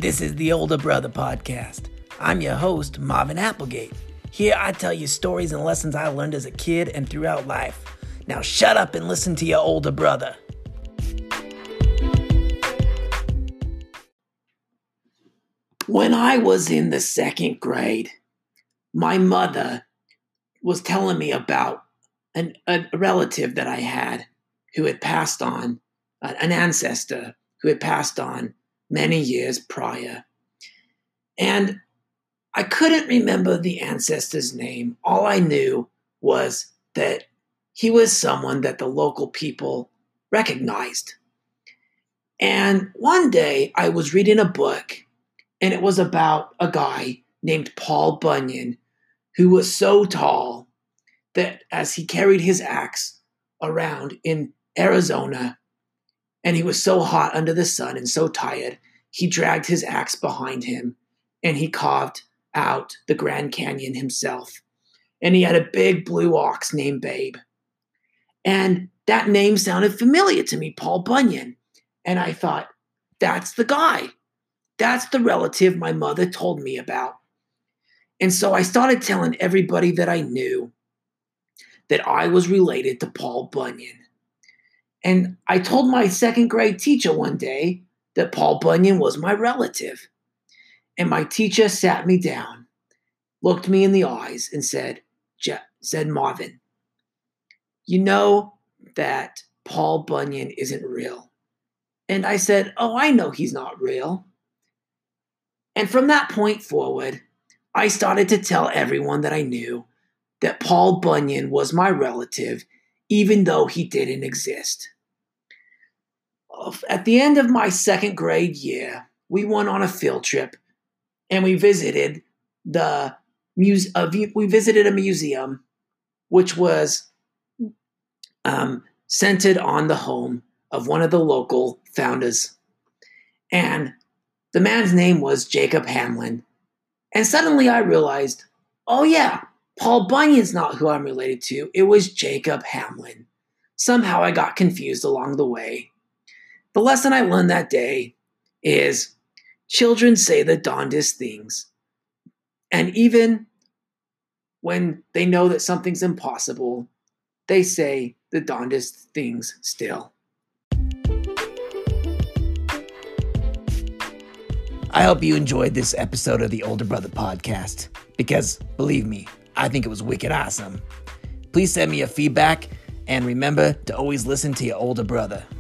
This is the Older Brother Podcast. I'm your host, Marvin Applegate. Here I tell you stories and lessons I learned as a kid and throughout life. Now shut up and listen to your older brother. When I was in the second grade, my mother was telling me about a relative that I had who had passed on, an ancestor who had passed on many years prior. And I couldn't remember the ancestor's name. All I knew was that he was someone that the local people recognized. And one day I was reading a book, and it was about a guy named Paul Bunyan, who was so tall that as he carried his axe around in Arizona, and he was so hot under the sun and so tired, he dragged his axe behind him and he carved out the Grand Canyon himself. And he had a big blue ox named Babe. And that name sounded familiar to me, Paul Bunyan. And I thought, that's the guy. That's the relative my mother told me about. And so I started telling everybody that I knew that I was related to Paul Bunyan. And I told my second grade teacher one day that Paul Bunyan was my relative. And my teacher sat me down, looked me in the eyes, and said, Marvin, you know that Paul Bunyan isn't real. And I said, oh, I know he's not real. And from that point forward, I started to tell everyone that I knew that Paul Bunyan was my relative, even though he didn't exist. At the end of my second grade year, we went on a field trip and we visited a museum which was centered on the home of one of the local founders. And the man's name was Jacob Hamlin. And suddenly I realized, oh yeah, Paul Bunyan's not who I'm related to. It was Jacob Hamlin. Somehow I got confused along the way. The lesson I learned that day is children say the darndest things. And even when they know that something's impossible, they say the darndest things still. I hope you enjoyed this episode of the Older Brother Podcast, because believe me, I think it was wicked awesome. Please send me your feedback, and remember to always listen to your older brother.